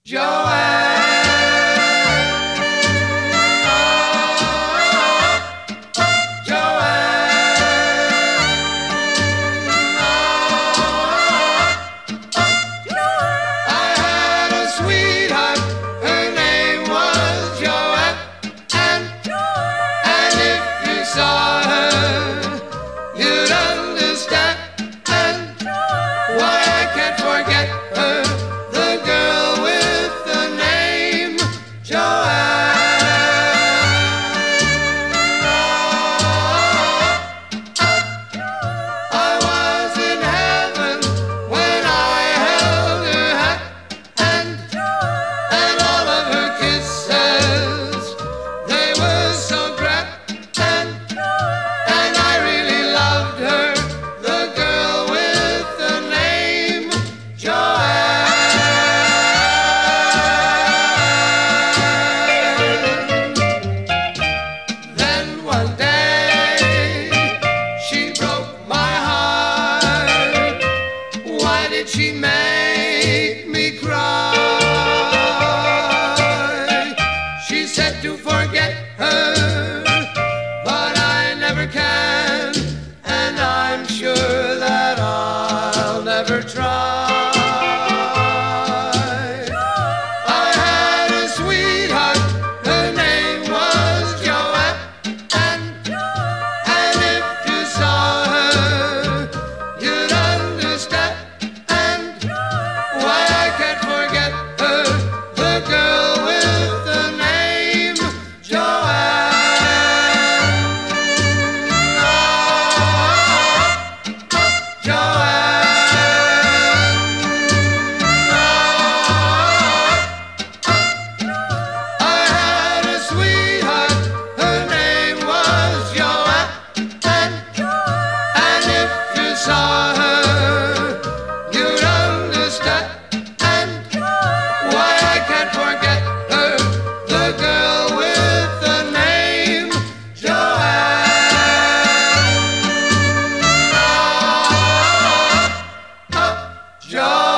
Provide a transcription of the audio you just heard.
Joanne. She make me cry. She said to forget her, but I never can, and I'm sure that I'll never try. I had a sweetheart, her name was Joanne, and if you saw her, you'd understand. Saw her, you'd understand, and why I can't forget her, the girl with the name Joanne. Joanne.